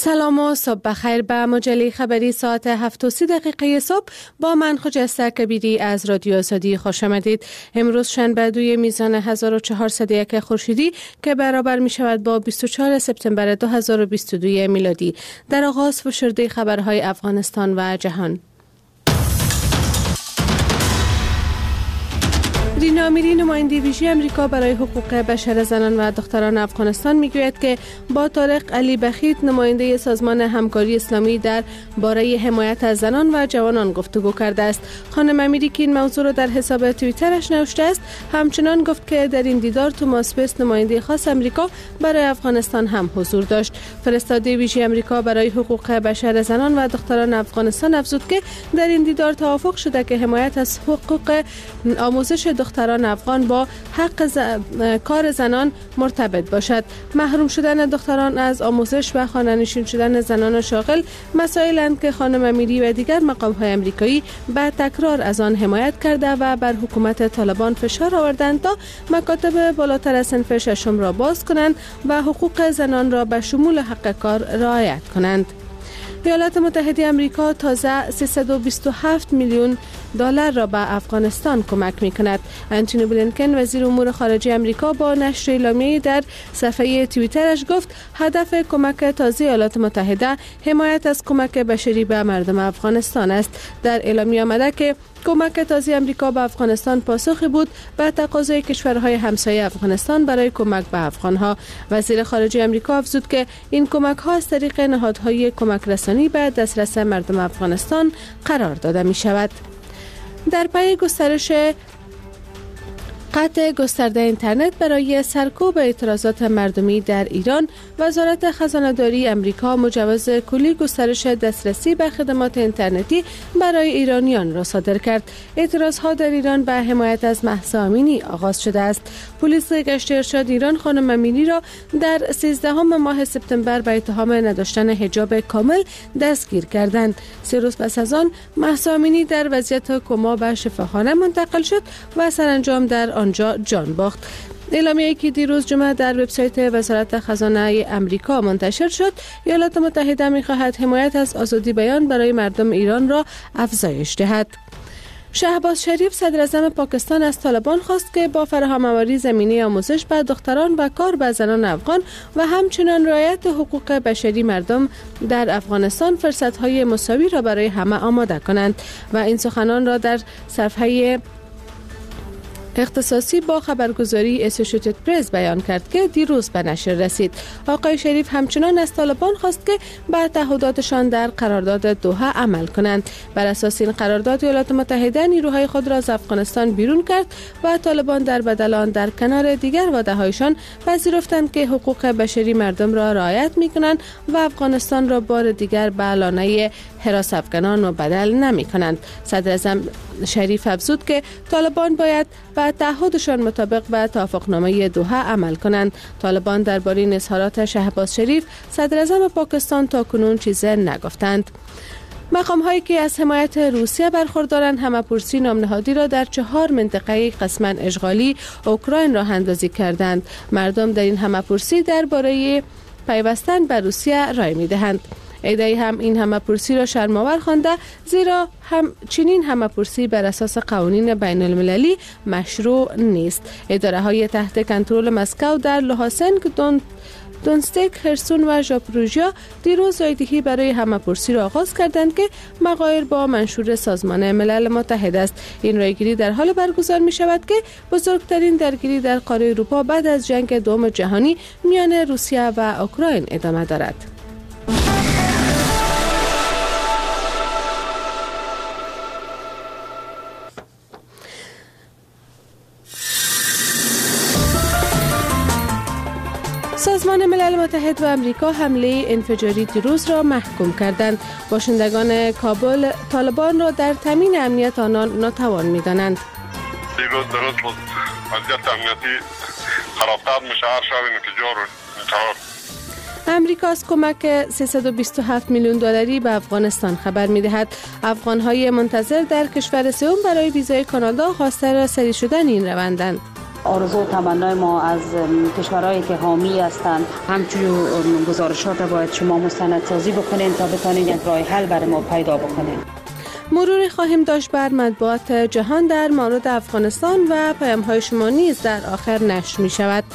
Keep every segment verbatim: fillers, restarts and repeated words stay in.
سلام و صبح بخیر به مجله خبری ساعت هفت و سی دقیقه صبح با من خجسته کبیری از رادیو آزادی خوش آمدید. امروز شنبه دوی میزان هزار و چهارصد و یک خورشیدی که برابر می شود با بیست و چهارم سپتامبر دو هزار و بیست و دو میلادی. در آغاز فشرده خبرهای افغانستان و جهان. رینا امیری نماینده ویژه امریکا برای حقوق بشر زنان و دختران افغانستان میگوید که با طارق علی بخیت نماینده سازمان همکاری اسلامی در باره حمایت از زنان و جوانان گفتگو کرده است. خانم امیری که این موضوع را در حساب توییترش نوشته است، همچنان گفت که در این دیدار توماس بیس نماینده خاص امریکا برای افغانستان هم حضور داشت. فرستاده ویژه امریکا برای حقوق بشر زنان و دختران افغانستان افزود که در این دیدار توافق شده که حمایت از حقوق آموزش دختران افغان با حق ز... کار زنان مرتبط باشد. محروم شدن دختران از آموزش و خانه‌نشین شدن زنان شاغل مسائلند که خانم امیری و دیگر مقام‌های امریکایی به تکرار از آن حمایت کرده و بر حکومت طالبان فشار آوردند تا مکاتب بالاتر از صنف ششم را باز کنند و حقوق زنان را به شمول حق کار رعایت کنند. ایالات متحده آمریکا تازه سیصد و بیست و هفت میلیون دلار را به افغانستان کمک می‌کند. انتونی بلینکن وزیر امور خارجه آمریکا با نشر اعلامیه‌ای در صفحه توییترش گفت هدف کمک تازه ایالات متحده حمایت از کمک بشری به مردم افغانستان است. در اعلامیه آمده که کمک تازه آمریکا به افغانستان پاسخی بود به تقاضای کشورهای همسایه افغانستان برای کمک به افغانها. وزیر خارجه آمریکا افزود که این کمک ها از طریق نهادهای کمک رسانی به دسترس مردم افغانستان قرار داده می شود. در پی گسترش قطع گسترده اینترنت برای سرکوب اعتراضات مردمی در ایران، وزارت خزانه‌داری امریکا مجوز کلی گسترش دسترسی به خدمات اینترنتی برای ایرانیان را صادر کرد. اعتراضها در ایران به حمایت از مهسا امینی آغاز شده است. پلیس گشت ارشاد ایران خانم امینی را در سیزدهم ماه سپتامبر به اتهام نداشتن حجاب کامل دستگیر کردند. سه روز پس از آن مهسا امینی در وضعیت کما به شفاخانه منتقل شد و سرانجام در آنجا جان باخت. اعلامیه‌ای که دیروز جمعه در وبسایت وزارت خزانه امریکا منتشر شد، ایالات متحده می‌خواهد حمایت از آزادی بیان برای مردم ایران را افزایش دهد. شهباز شریف صدر اعظم پاکستان از طالبان خواست که با فراهم‌آوری زمینه آموزش به دختران و کار به زنان افغان و همچنین رعایت حقوق بشری مردم در افغانستان فرصت‌های مساوی را برای همه آماده کنند و این سخنان را در صفحه اختصاصی با خبرگزاری اسوسییتد پرس بیان کرد که دیروز به نشر رسید. آقای شریف همچنان از طالبان خواست که به تعهداتشان در قرارداد دوحه عمل کنند. بر اساس این قرارداد ایالات متحده نیروهای خود را از افغانستان بیرون کرد و طالبان در بدل آن در کنار دیگر وعده‌هایشان پذیرفتند که حقوق بشری مردم را رعایت می‌کنند و افغانستان را بار دیگر به لانه حراس افغانان مبدل نمی‌کنند. صدر اعظم شریف افزود که طالبان باید به تعهدشان مطابق به توافقنامه دوحه عمل کنند. طالبان درباره این اظهارات شهباز شریف صدر اعظم پاکستان تاکنون چیزی نگفتند. مقام هایی که از حمایت روسیه برخوردارند همه‌پرسی نامنهادی را در چهار منطقه قسما اشغالی اوکراین راه اندازی کردند. مردم در این همه‌پرسی درباره پیوستن به روسیه رای می‌دهند. ایده‌ای هم این همه‌پرسی را شرم‌آور خوانده، زیرا هم چنین همه‌پرسی بر اساس قوانین بین المللی مشروع نیست. اداره‌های تحت کنترل مسکو در لوهاسنک، دون دونستک، خرسون و ژاپروژیا دیروز رایدهی برای همه‌پرسی را آغاز کردند که مغایر با منشور سازمان ملل متحد است. این رایگیری در حال برگزار می شود که بزرگترین درگیری در قاره اروپا بعد از جنگ دوم جهانی میان روسیه و اوکراین ادامه دارد. سازمان ملل متحد و امریکا حمله انفجاری دیروز را محکوم کردند. باشندگان کابل طالبان را در تامین امنیت آنان ناتوان می‌دانند. دیروز درست بود وضعیت امنیتی خرابتر مشاهر شد انفجار انتحار. امریکا از کمک سیصد و بیست و هفت میلیون دلاری به افغانستان خبر می‌دهد. افغان‌های منتظر در کشور سوم برای ویزای کانادا خواستار سری شدن این روندند. آرزو و تمنای ما از کشورهایی که حامی هستند همچنین گزارشات باید شما مستندسازی بکنین تا بتونین یک راه حل برای ما پیدا بکنین. مروری خواهیم داشت بر مطبوعات جهان در مورد افغانستان و پیام‌های شما نیز در آخر نشر می شود.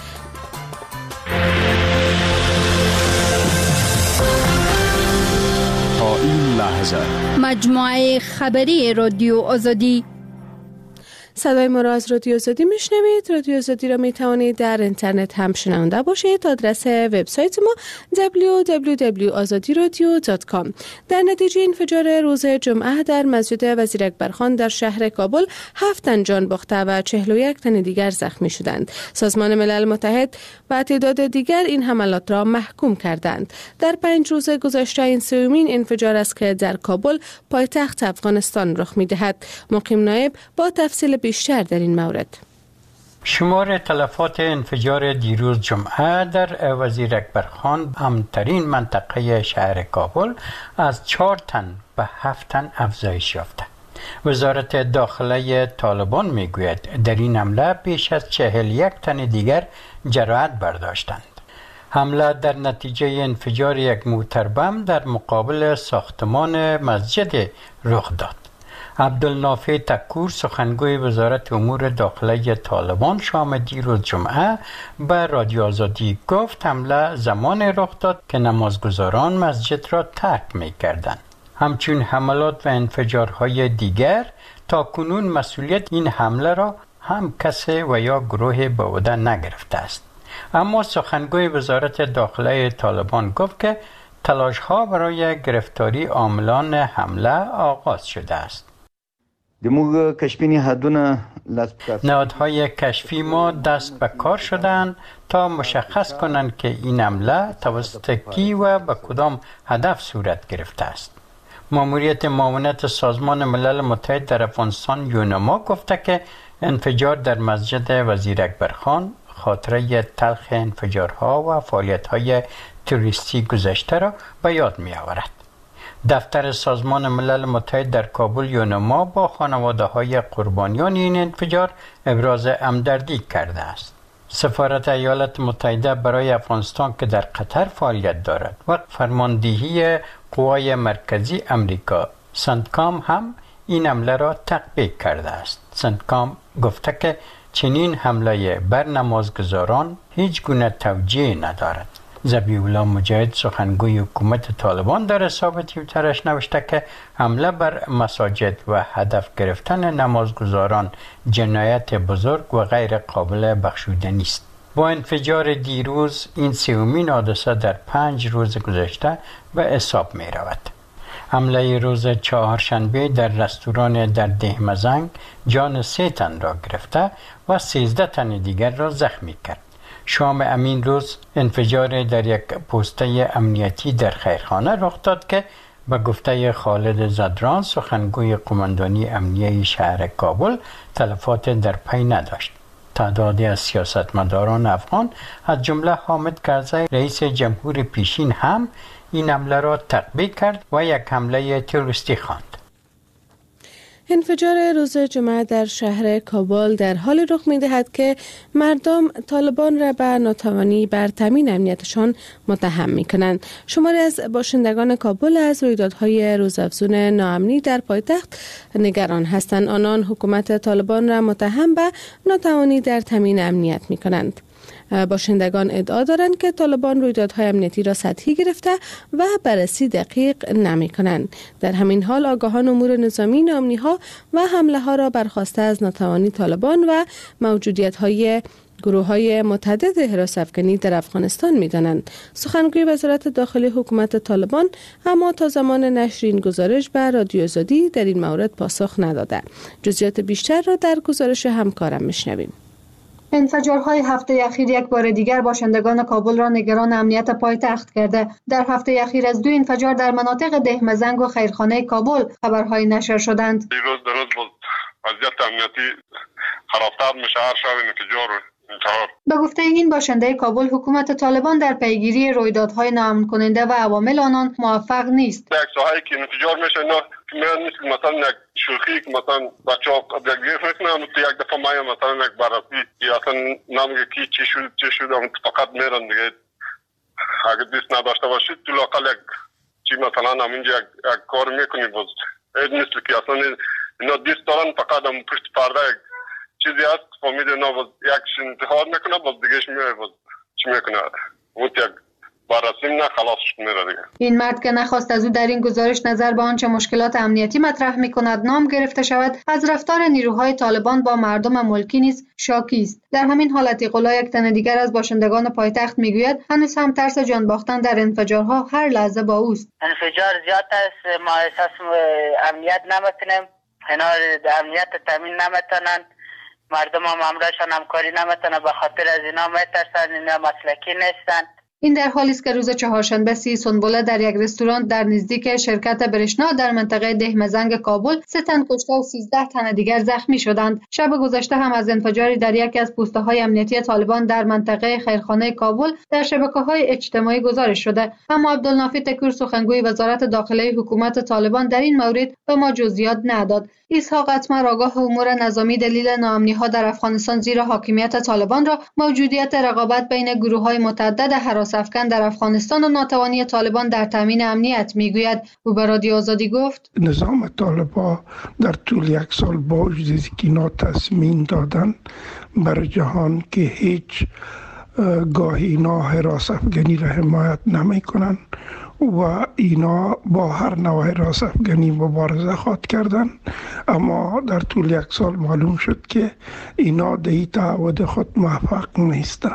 تا این لحظه مجموعه خبری رادیو آزادی. صدای ما را از رادیو آزادی میشنوید. رادیو آزادی را می توانید در اینترنت هم شنونده باشید. آدرس وبسایت ما دبلیو دبلیو دبلیو دات azadi radio دات کام. در نتیجه انفجار روز جمعه در مسجد وزیر اکبرخان در شهر کابل هفت تن جان باخته و چهل و یک تن دیگر زخمی شدند. سازمان ملل متحد و تعداد دیگر این حملات را محکوم کردند. در پنج روز گذشته این سومین انفجار است که در کابل پایتخت افغانستان رخ می‌دهد. مقیم نایب با تفصیل بیشتر در این مورد. شمار تلفات انفجار دیروز جمعه در وزیر اکبرخان امترین منطقه شهر کابل از چهار تن به هفت تن افزایش یافته. وزارت داخله طالبان میگوید در این حمله بیش از چهل و یک تن دیگر جراحت برداشتند. حمله در نتیجه انفجار یک موتر بم در مقابل ساختمان مسجد رخ داد. عبدالنافع تکور سخنگوی وزارت امور داخله طالبان شام دیروز جمعه به رادیو آزادی گفت حمله زمان رخ داد که نمازگزاران مسجد را ترک می کردند. همچون حملات و انفجارهای دیگر تا کنون مسئولیت این حمله را هم کسی و یا گروه به عهده نگرفته است. اما سخنگوی وزارت داخله طالبان گفت که تلاش‌ها برای گرفتاری عاملان حمله آغاز شده است. نهادهای کشفی ما دست به کار شدند تا مشخص کنند که این حمله توسط کی و به کدام هدف صورت گرفته است. ماموریت معاونت سازمان ملل متحد در افغانستان یونما گفته که انفجار در مسجد وزیر اکبرخان خاطره تلخ انفجارها و فعالیت‌های تروریستی گذشته را به یاد می‌آورد. دفتر سازمان ملل متحد در کابل یونما با خانواده‌های قربانیان این انفجار ابراز همدردی کرده است. سفارت ایالات متحده برای افغانستان که در قطر فعالیت دارد و فرماندهی قوای مرکزی امریکا سنتکام هم این حمله را تقبیح کرده است. سنتکام گفته که چنین حمله بر نمازگزاران هیچ گونه توجیه ندارد. ذبیح الله مجاهد سخنگوی حکومت طالبان در حساب توییترش نوشته که حمله بر مساجد و هدف گرفتن نمازگزاران جنایت بزرگ و غیر قابل بخشودنی است. با انفجار دیروز این سومین حادثه در پنج روز گذشته به حساب می رود. حمله روز چهارشنبه در رستوران در دهمزنگ جان سه تن را گرفته و سیزده تن دیگر را زخمی کرد. شام امین روز انفجار در یک پوسته امنیتی در خیرخانه رخ داد که به گفته خالد زدران سخنگوی قماندانی امنیه شهر کابل تلفات در پی نداشت. تعدادی از سیاستمداران افغان از جمله حامد کرزی رئیس جمهور پیشین هم این حمله را تقبیح کرد و یک حمله تروریستی خواند. انفجار روز جمعه در شهر کابل در حال رخ می‌دهد که مردم طالبان را به ناتوانی بر تامین امنیتشان متهم می‌کنند. شماری از باشندگان کابل از رویدادهای روزافزون ناامنی در پایتخت نگران هستند. آنان حکومت طالبان را متهم به ناتوانی در تامین امنیت می‌کنند. باشندگان ادعا دارند که طالبان رویدادهای امنیتی را سطحی گرفته و بررسی دقیق نمی کنند. در همین حال آگاهان امور نظامی ناامنی ها و حمله ها را برخواسته از ناتوانی طالبان و موجودیت های گروه های متعدد حراس افغانی در افغانستان می دانند. سخنگوی وزارت داخلی حکومت طالبان اما تا زمان نشر این گزارش به رادیو آزادی در این مورد پاسخ نداده. جزئیات بیشتر را در گزارش همکارم میشنویم. انفجارهای هفته اخیر یک بار دیگر باشندگان کابل را نگران امنیت پایتخت کرده. در هفته اخیر از دو انفجار در مناطق دهمزنگ و خیرخانه کابل خبرهای نشر شدند. دیروز در روز وضعیت امنیتی خرابتر میشه هر شب انفجار انتحار. به گفته این باشنده کابل حکومت طالبان در پیگیری رویدادهای ناامن کننده و عوامل آنان موفق نیست. یک ساحه‌ای که انفجار میشه نه میان نیست مثلا یک شوخی که مثلا بچه‌ها یک فکر نمی‌کنم تو یک دفعه میان مثلا یک بررسی یا اصلا نمیگه کی چی شد چی شد اون فقط میرن دیگه. اگه دوست نداشته باشید تو لاقل یک چی مثلا همینجا یک, یک کار میکنی باز این مثل که اصلا اینا دوست دارن فقط هم پشت پرده یک چیزی هست فامید اینا باز یکش انتخاب میکنه باز دیگهش میره باز چی میکنه اون یک بررسیم نه خلاصش میره دیگه. این مرد که نخواست از او در این گزارش نظر به آنچه مشکلات امنیتی مطرح میکند نام گرفته شود، از رفتار نیروهای طالبان با مردم ملکی نیز شاکی است. در همین حالت ایقولا یک تن دیگر از باشندگان پایتخت میگوید هنوز هم ترس جان باختن در انفجارها هر لحظه با اوست. انفجار زیاد است، ما احساس امنیت نمیتونیم، اینا امنیت تامین نمیتونن، مردم هم امرشان همکاری نمیتونن، به خاطر از اینا میترسن، اینا مسلکی نیستن. این در حالی است که روز چهارشنبه سی سنبله در یک رستوران در نزدیک شرکت برشنا در منطقه دهمزنگ کابل سه تن کشته و سیزده تن دیگر زخمی شدند. شب گذشته هم از انفجاری در یکی از پوسته‌های امنیتی طالبان در منطقه خیرخانه کابل در شبکه‌های اجتماعی گزارش شده. اما عبدالنافی تکور سخنگوی وزارت داخله حکومت طالبان در این مورد به ما جزئیات نداد. اسحاق اتمر آگاه امور نظامی دلیل ناامنی‌ها در افغانستان زیر حاکمیت طالبان را موجودیت رقابت بین گروه‌های متعدد هراس افکن در افغانستان و ناتوانی طالبان در تامین امنیت میگوید. او به رادیو آزادی گفت نظام طالبان در طول یک سال با وجودی که اینا تصمیم دادن بر جهان که هیچ گاهی اینا هراس افغانی را حمایت نمی کنن و اینا با هر نوع هراس افغانی مبارزه خواهد کردن، اما در طول یک سال معلوم شد که اینا در این تعهد خود موفق نیستن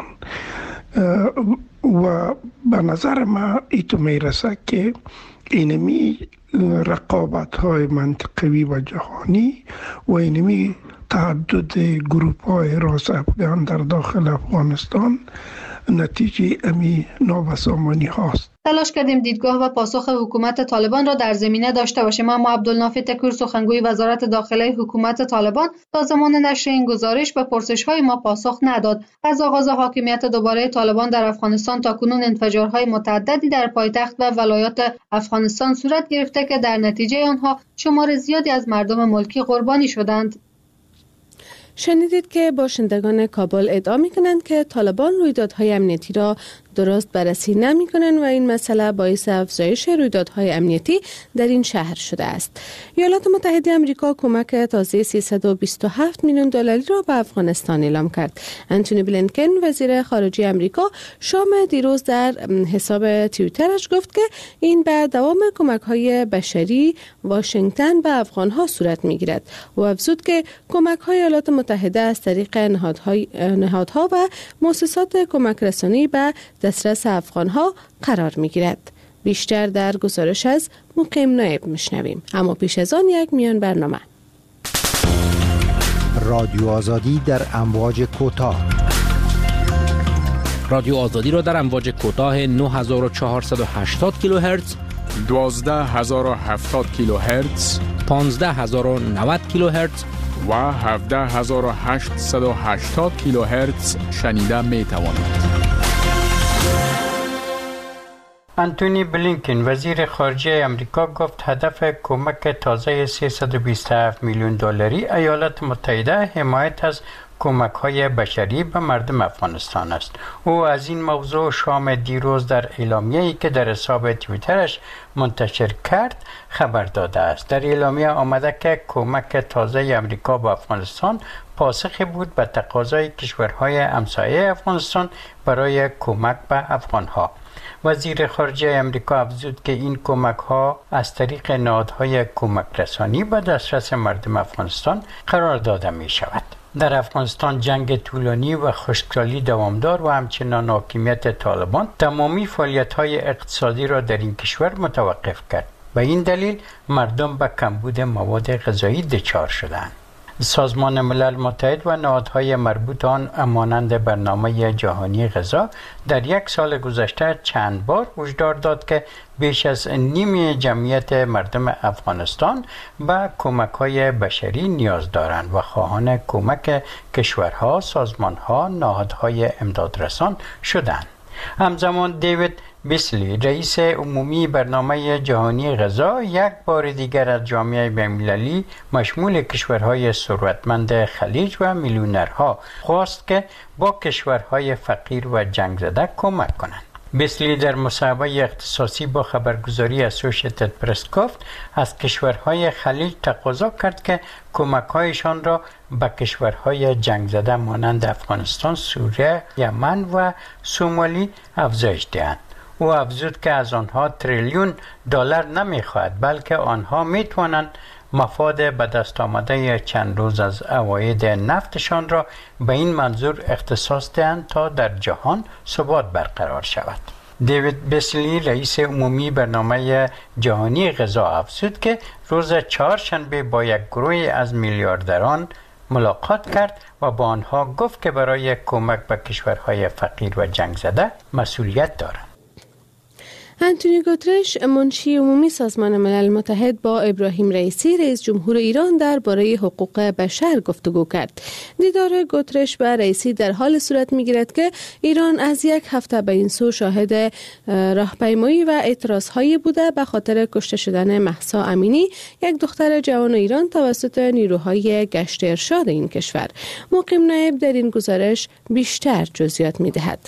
و به نظر من ایتو میرسه که اینمی رقابت های منطقوی و جهانی و اینمی تعدد گروپ های هراس افغان در داخل افغانستان نتیجه امی نابسامانی هاست. تلاش کردیم دیدگاه و پاسخ حکومت طالبان را در زمینه داشته باشیم، اما عبدالنافی تکور سخنگوی وزارت داخله حکومت طالبان تا زمان نشر این گزارش به پرسش‌های ما پاسخ نداد. از آغاز حاکمیت دوباره طالبان در افغانستان تاکنون انفجارهای متعددی در پایتخت و ولایات افغانستان صورت گرفته که در نتیجه آنها شمار زیادی از مردم ملکی قربانی شدند. شنیدید که باشندگان کابل ادعا می‌کنند که طالبان رویدادهای امنیتی را درست بررسی نمی‌کنند و این مسئله باعث افزایش رویدادهای امنیتی در این شهر شده است. ایالات متحده آمریکا کمک تازه سیصد و بیست و هفت میلیون دلاری را به افغانستان اعلام کرد. انتونی بلینکن وزیر خارجه آمریکا شام دیروز در حساب توییترش گفت که این به دوام کمک‌های بشری واشنگتن به افغان‌ها صورت می‌گیرد و افزود که کمک‌های ایالات متحده از طریق نهادهای نهادها و مؤسسات کمک رسانی به دسترس افغان‌ها قرار می‌گیرد. بیشتر در گزارش از مقیم نایب میشنویم، اما پیش از آن یک میان برنامه. رادیو آزادی در امواج کوتاه. رادیو آزادی را در امواج کوتاه نه هزار و چهارصد و هشتاد کیلوهرتز، دوازده هزار و هفتاد کیلوهرتز، پانزده هزار و نود کیلوهرتز و هفده هزار و هشتصد و هشتاد کیلوهرتز شنیده می توانید. انتونی بلینکن وزیر خارجه امریکا گفت هدف کمک تازه سیصد و بیست و هفت میلیون دلاری ایالات متحده حمایت از کمک‌های بشری به مردم افغانستان است. او از این موضوع شام دیروز در اعلامیه‌ای که در حساب توییترش منتشر کرد خبر داده است. در اعلامیه آمده که کمک تازه امریکا به افغانستان پاسخی بود به تقاضای کشورهای همسایه افغانستان برای کمک به افغانها. وزیر خارجه امریکا افزود که این کمک ها از طریق نهادهای کمک رسانی به دسترس مردم افغانستان قرار داده می شود. در افغانستان جنگ طولانی و خشکسالی دوامدار و همچنان حاکمیت طالبان تمامی فعالیت های اقتصادی را در این کشور متوقف کرد. به این دلیل مردم به کمبود مواد غذایی دچار شدند. سازمان ملل متحد و نهادهای مربوط آن مانند برنامه جهانی غذا در یک سال گذشته چند بار هشدار داد که بیش از نیم جمعیت مردم افغانستان به کمک‌های بشری نیاز دارند و خواهان کمک کشورها، سازمانها، نهادهای امدادرسان شدند. همزمان دیوید بیسلی رئیس عمومی برنامه جهانی غذا یک بار دیگر از جامعه بین‌المللی مشمول کشورهای ثروتمند خلیج و میلیونرها خواست که با کشورهای فقیر و جنگ زده کمک کنند. بیسلی در مصاحبه اختصاصی با خبرگزاری اسوسییتد پرس گفت از کشورهای خلیج تقاضا کرد که کمک‌هایشان را به کشورهای جنگ زده مانند افغانستان، سوریه، یمن و سومالی افزایش دهند. او افزود که از آنها تریلیون دلار نمی‌خواهد، بلکه آنها می‌توانند مفاد به دست آمده چند روز از عواید نفتشان را به این منظور اختصاص دهند تا در جهان ثبات برقرار شود. دیوید بیسلی رئیس عمومی برنامه جهانی غذا افزود که روز چهارشنبه با یک گروه از میلیاردران ملاقات کرد و با آنها گفت که برای کمک به کشورهای فقیر و جنگ زده مسئولیت دارند. انتونی گوترش منشی عمومی سازمان ملل متحد با ابراهیم رئیسی رئیس جمهور ایران درباره حقوق بشر گفتگو کرد. دیدار گوترش و رئیسی در حال صورت می‌گیرد که ایران از یک هفته به این سو شاهد راهپیمایی و اعتراض‌هایی بوده به خاطر کشته شدن مهسا امینی، یک دختر جوان ایران توسط نیروهای گشت ارشاد این کشور. مقیم نایب در این گزارش بیشتر جزئیات می‌دهد.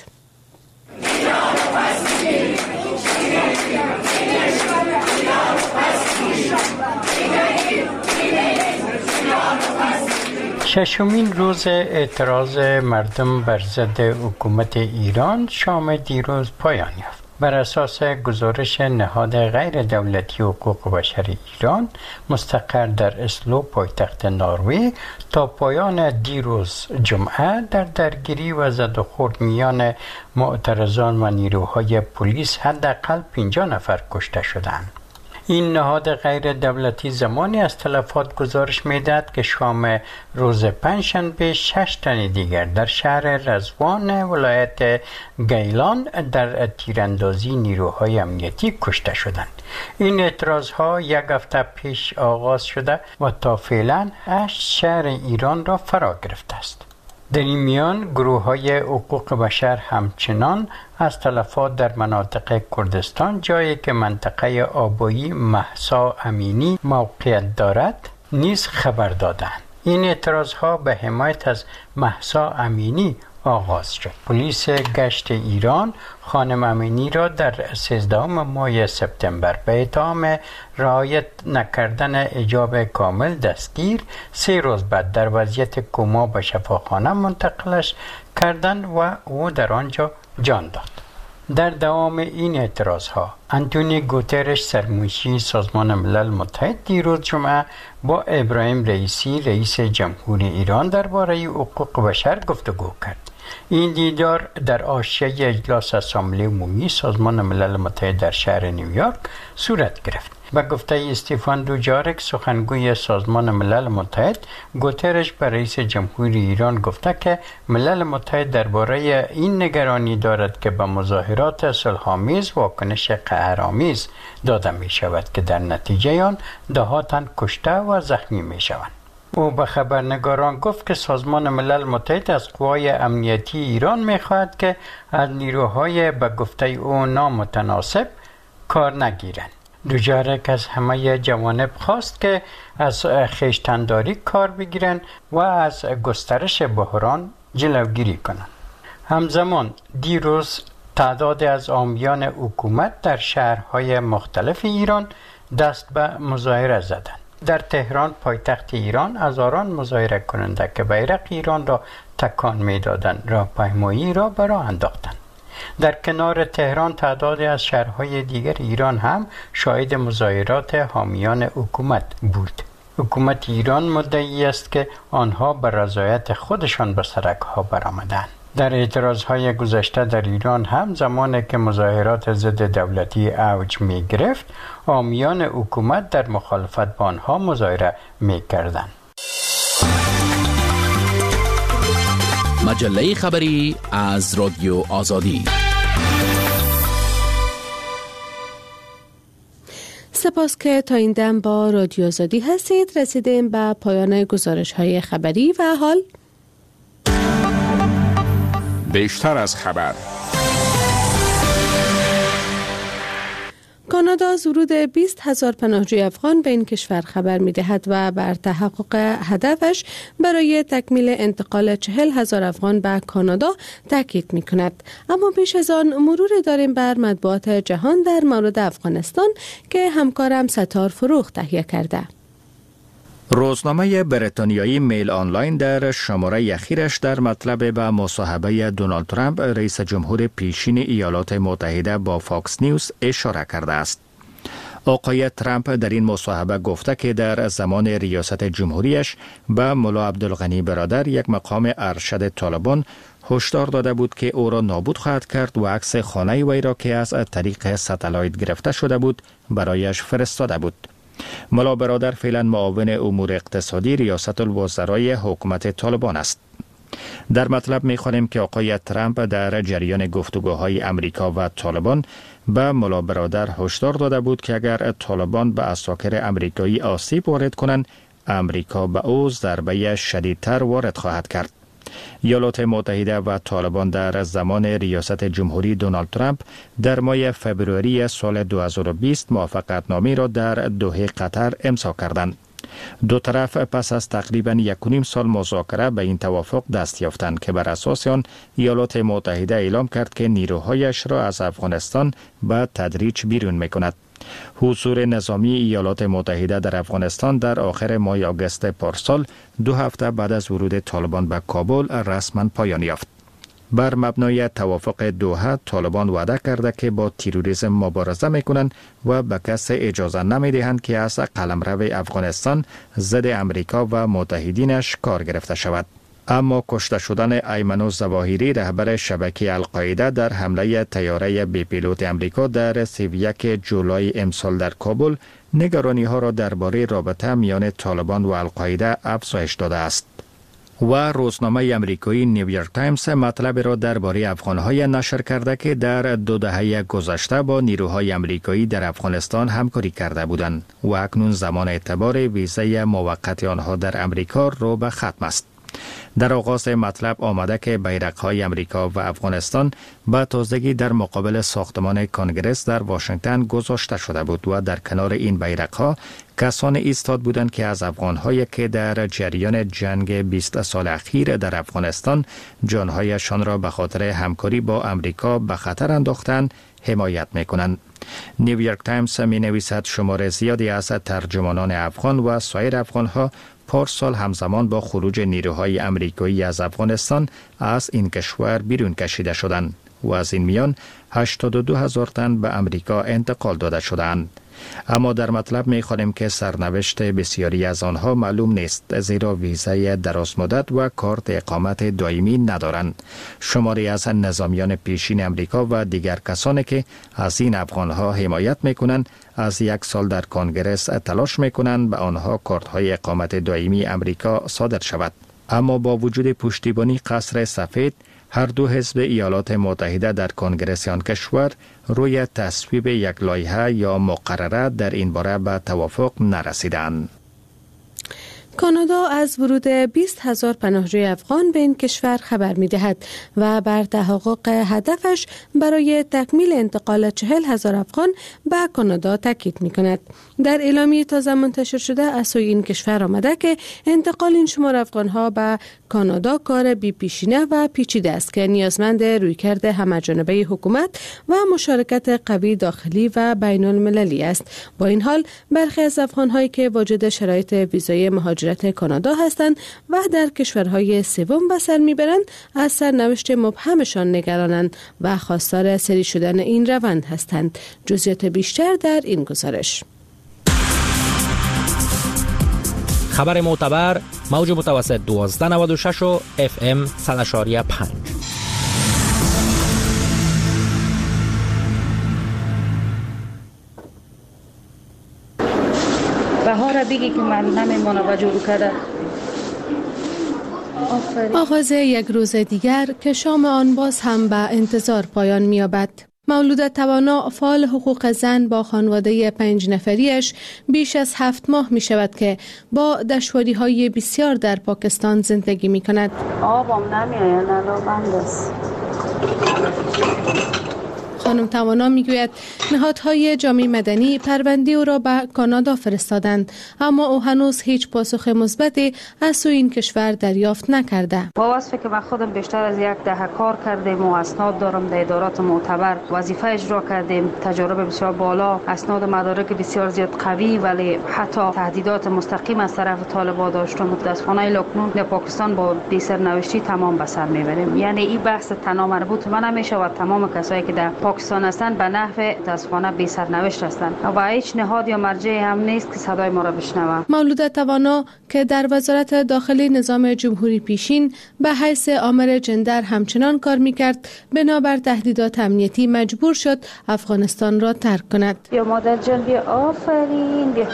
ششمین روز اعتراض مردم بر ضد حکومت ایران شام دیروز پایان یافت. بر اساس گزارش نهاد غیر دولتی حقوق بشر ایران مستقر در اسلو پایتخت نروژ، تا پایان دیروز جمعه در درگیری و زد و خورد میان معترضان و نیروهای پلیس حداقل پنجاه نفر کشته شدند. این نهاد غیر دولتی زمانی از تلفات گزارش میدهد که شام روز پنجشنبه شش تن دیگر در شهر رضوان ولایت گیلان در تیراندازی نیروهای امنیتی کشته شدند. این اعتراضها یک هفته پیش آغاز شده و تا فعلا هشت شهر ایران را فرا گرفته است. در این میان گروه های حقوق بشر همچنان از تلفات در مناطق کردستان، جایی که منطقه آبایی مهسا امینی موقعیت دارد، نیز خبر دادند. این اعتراض ها به حمایت از مهسا امینی آغاز شد. پلیس گشت ایران خانم امینی را در سیزدهم ماه سپتامبر به اتهام رعایت نکردن حجاب کامل دستگیر، سه روز بعد در وضعیت کما به شفاخانه منتقلش کردند و او در آنجا جان داد. در دوام این اعتراض ها انتونی گوترش سرمنشی سازمان ملل متحد دیروز جمعه با ابراهیم رئیسی رئیس جمهوری ایران درباره حقوق بشر گفتگو کرد. این دیدار در حاشیه اجلاس اسامبله عمومی سازمان ملل متحد در شهر نیویورک صورت گرفت. به گفته استیفان دوجارک سخنگوی سازمان ملل متحد، گوترش به رئیس جمهوری ایران گفته که ملل متحد درباره این نگرانی دارد که به مظاهرات صلح‌آمیز واکنش قهرآمیز داده می شود که در نتیجه آن ده‌ها تن کشته و زخمی می شوند. او به خبرنگاران گفت که سازمان ملل متحد از قوای امنیتی ایران می خواهد که از نیروهای به گفته او نامتناسب کار نگیرند. دوجارک از همه جوانب خواست که از خویشتن‌داری کار بگیرند و از گسترش بحران جلوگیری کنند. همزمان دیروز تعداد از حامیان حکومت در شهرهای مختلف ایران دست به مظاهره زدند. در تهران پایتخت ایران هزاران مظاهره کننده که بیرق ایران را تکان می‌دادند راهپیمایی را به راه انداختند. در کنار تهران تعدادی از شهرهای دیگر ایران هم شاهد مظاهرات حامیان حکومت بود. حکومت ایران مدعی است که آنها به رضایت خودشان به سرک‌ها برآمدند. در اعتراضهای گذشته در ایران هم زمانی که مظاهرات ضد دولتی اوج می گرفت، حامیان حکومت در مخالفت با آنها مظاهره می کردند. مجله خبری از رادیو آزادی. سپاس که تا این دم با رادیو آزادی هستید. رسیدیم به پایان گزارش های خبری و حال بیشتر از خبر. کانادا از ورود بیست هزار پناهجوی افغان به این کشور خبر می دهد و بر تحقق هدفش برای تکمیل انتقال چهل هزار افغان به کانادا تاکید می کند. اما پیش از آن مرور داریم بر مطبوعات جهان در مورد افغانستان که همکارم ستار فروخ تهیه کرده. روزنامه بریتانیایی میل آنلاین در شماره اخیرش در مطلب به مصاحبه دونالد ترامپ رئیس جمهور پیشین ایالات متحده با فاکس نیوز اشاره کرده است. آقای ترامپ در این مصاحبه گفته که در زمان ریاست جمهوریش به ملا عبدالغنی برادر، یک مقام ارشد طالبان، هشدار داده بود که او را نابود خواهد کرد و عکس خانه وی را که از طریق ستلایت گرفته شده بود برایش فرستاده بود. ملا برادر فعلا معاون امور اقتصادی ریاست الوزرای حکومت طالبان است. در مطلب می‌خوانیم که آقای ترامپ در جریان گفتگوهای امریکا و طالبان به ملا برادر هشدار داده بود که اگر طالبان به عساکر امریکایی آسیب وارد کنند، امریکا به او ضربه شدیدتر وارد خواهد کرد. ایالات متحده و طالبان در زمان ریاست جمهوری دونالد ترامپ در ماه فوریه سال دو هزار و بیست موافقتنامه را در دوحه قطر امضا کردند. دو طرف پس از تقریبا یک و نیم سال مذاکره به این توافق دست یافتند که بر اساس آن ایالات متحده اعلام کرد که نیروهایش را از افغانستان به تدریج بیرون می‌کند. حضور نظامی ایالات متحده در افغانستان در آخر ماه آگوست پارسال، دو هفته بعد از ورود طالبان به کابل، رسما پایان یافت. بر مبنای توافق دوحه، طالبان وعده کرده که با تروریسم مبارزه میکنند و به کس اجازه نمیدهند که از قلمرو افغانستان ضد امریکا و متحدینش کار گرفته شود. اما کشته شدن ایمن الظواهری، رهبر شبکه القاعده، در حمله طیاره بی پیلوت امریکا در سی و یک جولای امسال در کابل، نگرانی ها را درباره رابطه میان طالبان و القاعده افزایش داده است. و روزنامه امریکایی نیویورک تایمز مطلب را درباره افغان‌های نشر کرده که در دو دهه گذشته با نیروهای امریکایی در افغانستان همکاری کرده بودند و اکنون زمان اعتبار ویزای موقت آنها در امریکا رو به ختم است. در آغاز مطلب آمده که بیرق‌های امریکا و افغانستان به تازگی در مقابل ساختمان کنگره در واشنگتن گذاشته شده بود و در کنار این بیرق‌ها کسان ایستاد بودند که از افغان‌هایی که در جریان جنگ بیست سال اخیر در افغانستان جان‌هایشان را به خاطر همکاری با امریکا به خطر انداختند حمایت می‌کنند. نیویورک تایمز می‌نویسد شمار زیادی از ترجمانان افغان و سایر افغان‌ها پارسال همزمان با خروج نیروهای امریکایی از افغانستان از این کشور بیرون کشیده شدند و از این میان هشتاد و دو هزار تن به امریکا انتقال داده شدند. اما در مطلب می‌خوانیم که سرنوشت بسیاری از آنها معلوم نیست، زیرا ویزای درازمدت و کارت اقامت دائمی ندارند. شماری از نظامیان پیشین امریکا و دیگر کسانی که از این افغانها حمایت می‌کنند از یک سال در کنگره تلاش می‌کنند به آنها کارت‌های اقامت دائمی امریکا صادر شود. اما با وجود پشتیبانی قصر سفید، هر دو حزب ایالات متحده در کنگره آن کشور روی تصویب یک لایحه یا مقرره در این باره به توافق نرسیدند. کانادا از ورود بیست هزار پناهجوی افغان به این کشور خبر می دهد و بر تحقق هدفش برای تکمیل انتقال چهل هزار افغان به کانادا تاکید می کند. در اعلامیه تازه منتشر شده از سوی این کشور آمده که انتقال این شمار افغان ها به کانادا کار بی پیشینه و پیچیده است که نیازمند رویکرد همه‌جانبه حکومت و مشارکت قوی داخلی و بین المللی است. با این حال برخی از افغان هایی که واجد شرایط ویزای مهاجرت کانادا هستند و در کشورهای سوم به سر میبرند، از سرنوشت مبهمشان نگرانند و خواستار سری شدن این روند هستند. جزئیات بیشتر در این گزارش. خبر معتبر، موج متوسط دوازده نود و شش و اف ام صد و شش و پنج. بهار بگی که من نمیمونه و جورو کرده. آغاز یک روز دیگر که شام آن باز هم به انتظار پایان می‌یابد. مولود توانا، فعال حقوق زن، با خانواده پنج نفریش بیش از هفت ماه می شود که با دشواری‌های بسیار در پاکستان زندگی می کند. آبم نمی آید، نلو بند است. خانم توانا میگوید نهادهای جامعه مدنی پرونده او را به کانادا فرستادند، اما او هنوز هیچ پاسخ مثبتی از سوی این کشور دریافت نکرده. با وصفی که من خودم بیشتر از یک دهه کار کردیم و اسناد دارم در ادارات معتبر وظیفه اجرا کردیم، تجارب بسیار بالا، اسناد و مدارک بسیار زیاد قوی، ولی حتی تهدیدات مستقیم از طرف طالبان داشتم. متاسفانه لکنون در پاکستان با بی سرنوشتی تمام به سر میبریم. یعنی این بحث تنها مربوط من نمیشه و تمام کسایی که در پاکستان هستند به نحو متاسفانه بی سرنوشت هستند و هیچ نهاد یا مرجعی هم نیست که صدای ما را بشنوه. مولوده توانا که در وزارت داخلی نظام جمهوری پیشین به حیث آمر جندر همچنان کار میکرد، بنابر تهدیدات امنیتی مجبور شد افغانستان را ترک کند. یا مادر جان بیا، آفرین، بیا.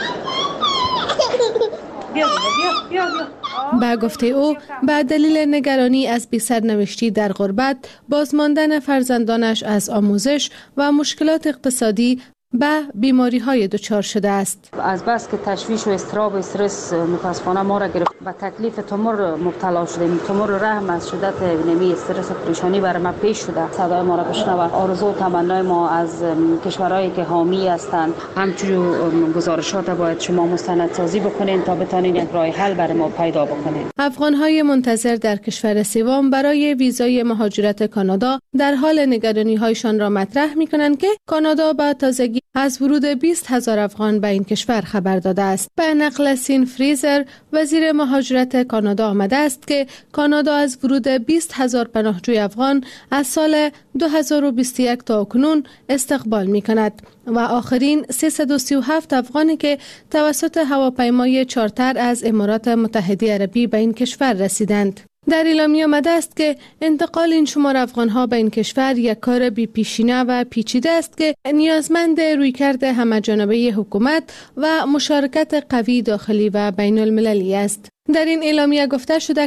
بیا بیا بیا. به گفته او به دلیل نگرانی از بی سرنوشتی در غربت، بازماندن فرزندانش از آموزش و مشکلات اقتصادی به بیماری های دچار شده است. از بس که تشویش و اضطراب و استرس متاسفانه ما را گرفت، به تکلیف تومور مبتلا شدیم. تومور رحم از شدت نمی استرس و پریشانی بر ما پیش شده. صدای ما را بشنوه. آرزو و تمنای ما از کشورهایی که حامی هستند، همچنین گزارشات باید شما مستندسازی بکنین تا بتونین یک راه حل برای ما پیدا بکنین. افغان‌های منتظر در کشور سوم برای ویزای مهاجرت کانادا در حال نگرانی‌هایشان را مطرح می‌کنند که کانادا به تازگی از ورود بیست هزار افغان به این کشور خبر داده است. به نقل سین فریزر وزیر مهاجرت کانادا آمده است که کانادا از ورود بیست هزار پناهجوی افغان از سال دو هزار و بیست و یک تا اکنون استقبال می کند و آخرین سیصد و سی و هفت افغانی که توسط هواپیمای چارتر از امارات متحده عربی به این کشور رسیدند. در اعلامیه آمده است که انتقال این شمار افغانها به این کشور یک کار بی پیشینه و پیچیده است که نیازمند رویکرد همه‌جانبه حکومت و مشارکت قوی داخلی و بین المللی است. در این اعلامیه گفته شده